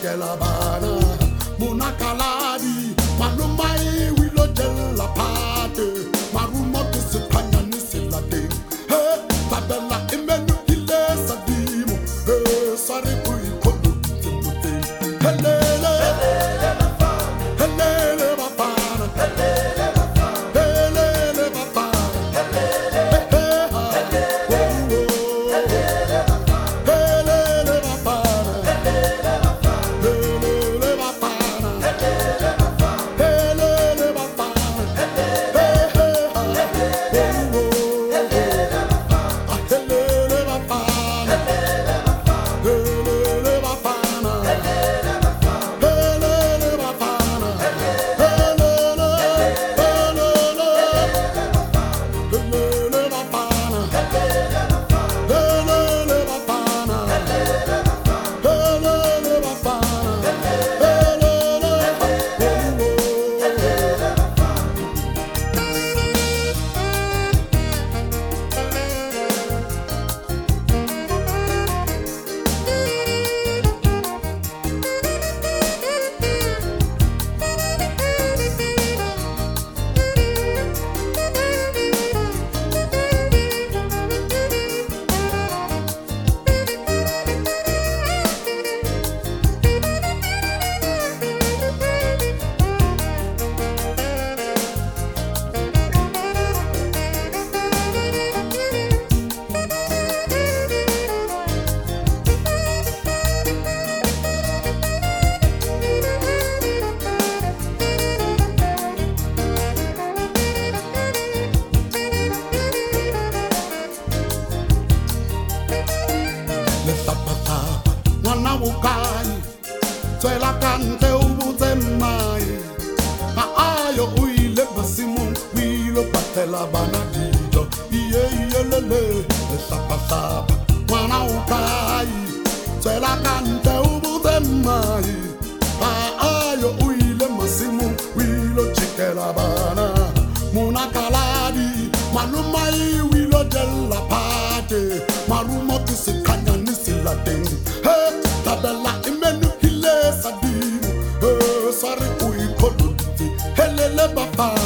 chikela bana munakaladi malumai wilo jella pate marumo kusipanya nisilate he tabela imenu ile sadimu he sari kui kodu timuti helele helele bapana helele bapana Mwana wukai Twela kante ubuze mai Ayo uile basimu Wilo patela banadido Iye iye lele Sapa sapa Mwana wukai Twela kante ubuze mai Ayo uile basimu Wilo chikela bana Muna kaladi Malumai wilo jella pate Marumo kisikanya nisilate Hey, tabela imenu hile sadimu Hey, sari uikoduti Helele bapa